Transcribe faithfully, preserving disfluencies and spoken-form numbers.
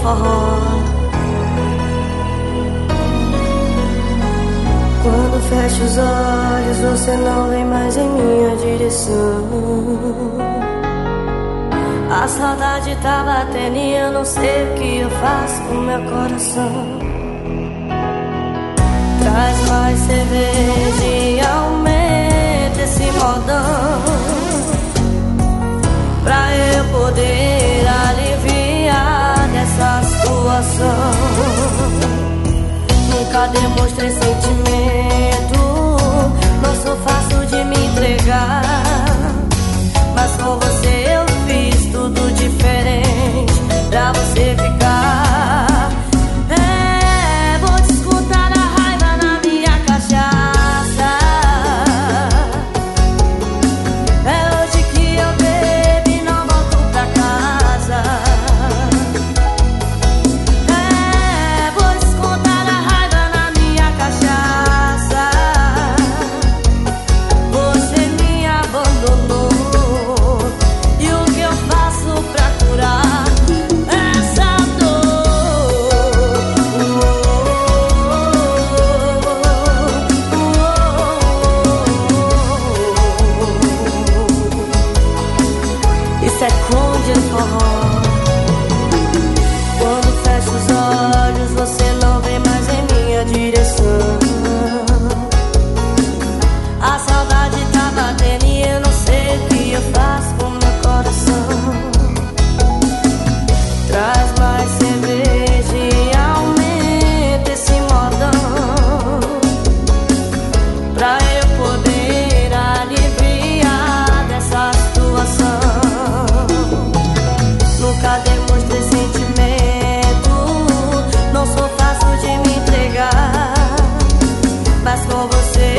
forró. Quando fecho os olhos, você não vem mais em minha direção. A saudade tá batendo e eu não sei o que eu faço com meu coração. Traz mais cerveja e aumenta esse modão, pra eu poder aliviar dessa situação. Nunca demonstrei sentimento, não sou fácil de me entregar, mas com você eu fiz tudo diferente pra você ficar. É, vou descontar a raiva na minha cachaça. É hoje que eu bebo e não volto pra casa. É, vou descontar a raiva na minha cachaça. Você me abandonou, e o que eu faço pra curar essa dor? Isso é Conde Forró. Quando fecho os olhos, você não vem mais em minha direção. A saudade tá batendo e eu não sei o que eu faço com meu coração. Traz mais cerveja e aumenta esse modão, pra eu poder aliviar dessa situação. Nunca demonstrei sentimento, não sou fácil de me entregar, mas com você